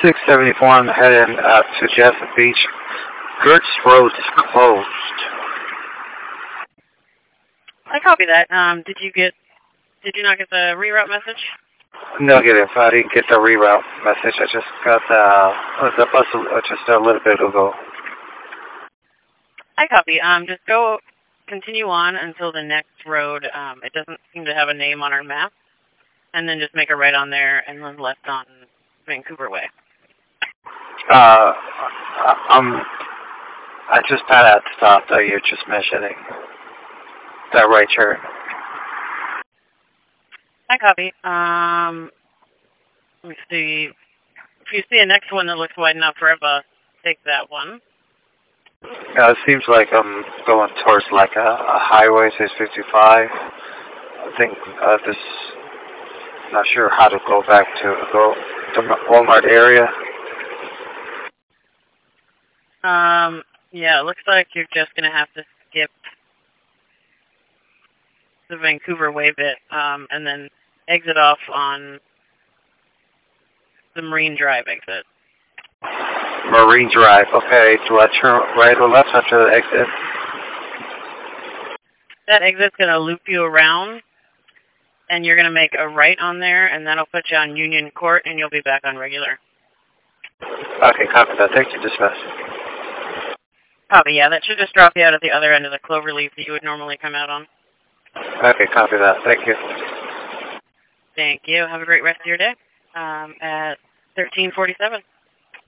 671 heading to Jessup Beach. Gertz Road is closed. I copy that. Did you not get the reroute message? Negative. I didn't get the reroute message. I just got the bus just a little bit ago. I copy. Just continue on until the next road. It doesn't seem to have a name on our map. And then just make a right on there and then left on Vancouver Way. I just had that stop that you're just mentioning. That right turn. I copy. Let me see. If you see a next one that looks wide enough for a bus, take that one. It seems like I'm going towards like a highway, says 55. I think this. Not sure how to go back to the Walmart area. Yeah, it looks like you're just gonna have to skip the Vancouver Way bit, and then exit off on the Marine Drive exit. Marine Drive, okay. Do I turn right or left after the exit? That exit's going to loop you around, and you're going to make a right on there, and that'll put you on Union Court, and you'll be back on regular. Okay, copy that. Thank you, dispatch. Copy, yeah. That should just drop you out at the other end of the Cloverleaf that you would normally come out on. Okay, copy that. Thank you. Thank you. Have a great rest of your day. At 13:47.